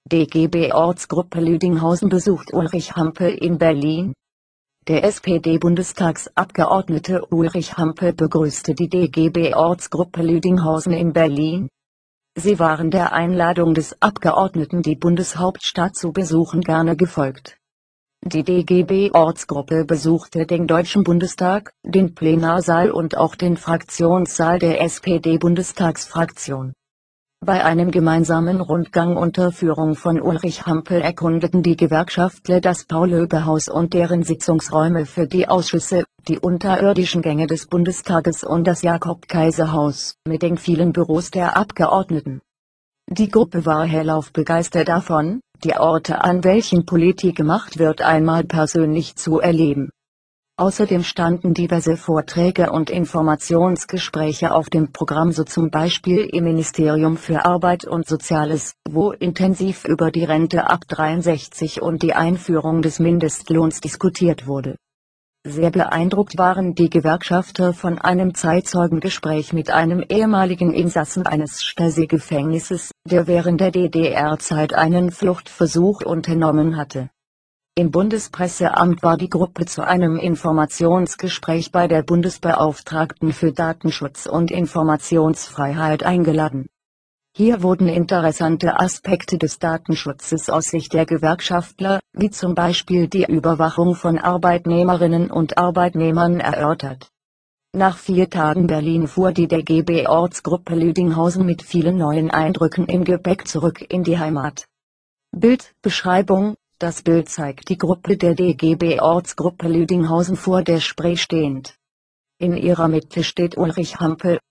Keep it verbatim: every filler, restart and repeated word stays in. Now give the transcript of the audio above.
D G B-Ortsgruppe Lüdinghausen besucht Ulrich Hampel in Berlin. Der S P D-Bundestagsabgeordnete Ulrich Hampel begrüßte die D G B-Ortsgruppe Lüdinghausen in Berlin. Sie waren der Einladung des Abgeordneten, die Bundeshauptstadt zu besuchen, gerne gefolgt. Die D G B-Ortsgruppe besuchte den Deutschen Bundestag, den Plenarsaal und auch den Fraktionssaal der S P D-Bundestagsfraktion. Bei einem gemeinsamen Rundgang unter Führung von Ulrich Hampel erkundeten die Gewerkschaftler das Paul-Löbe-Haus und deren Sitzungsräume für die Ausschüsse, die unterirdischen Gänge des Bundestages und das Jakob-Kaiser-Haus mit den vielen Büros der Abgeordneten. Die Gruppe war hellauf begeistert davon, die Orte, an welchen Politik gemacht wird, einmal persönlich zu erleben. Außerdem standen diverse Vorträge und Informationsgespräche auf dem Programm, so zum Beispiel im Ministerium für Arbeit und Soziales, wo intensiv über die Rente ab dreiundsechzig und die Einführung des Mindestlohns diskutiert wurde. Sehr beeindruckt waren die Gewerkschafter von einem Zeitzeugengespräch mit einem ehemaligen Insassen eines Stasi-Gefängnisses, der während der D D R-Zeit einen Fluchtversuch unternommen hatte. Im Bundespresseamt war die Gruppe zu einem Informationsgespräch bei der Bundesbeauftragten für Datenschutz und Informationsfreiheit eingeladen. Hier wurden interessante Aspekte des Datenschutzes aus Sicht der Gewerkschaftler, wie zum Beispiel die Überwachung von Arbeitnehmerinnen und Arbeitnehmern, erörtert. Nach vier Tagen Berlin fuhr die D G B-Ortsgruppe Lüdinghausen mit vielen neuen Eindrücken im Gepäck zurück in die Heimat. Bildbeschreibung: Das Bild zeigt die Gruppe der D G B-Ortsgruppe Lüdinghausen vor der Spree stehend. In ihrer Mitte steht Ulrich Hampel,